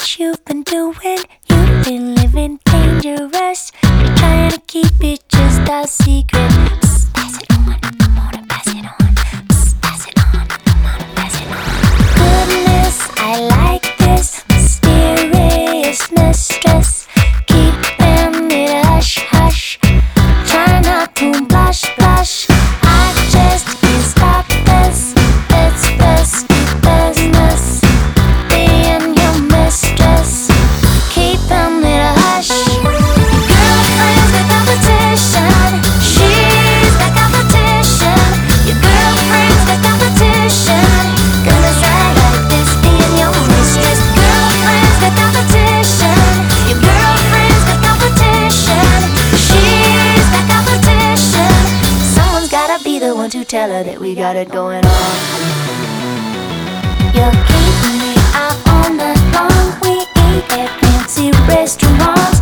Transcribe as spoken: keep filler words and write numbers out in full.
what you've been doing. You've been living dangerous. You're trying to keep it just a secret. Psst, pass it on, come on and pass it on. Psst, pass it on, come on and pass it on. Goodness, I like this mysterious mistress. Keeping it hush hush. Try not to blush blush. I just can't stop this. It's risky business. Being your mistress. Keeping it a hush. Girlfriend's the competition. She's the competition. Your girlfriend's the competition. Goodness, I like this. Being your mistress. Girlfriend's the competition. Your girlfriend's the competition. She's the competition. Someone's gotta be the one to tell her that we got it going on. You're keeping me out on the lawn. We eat at fancy restaurants.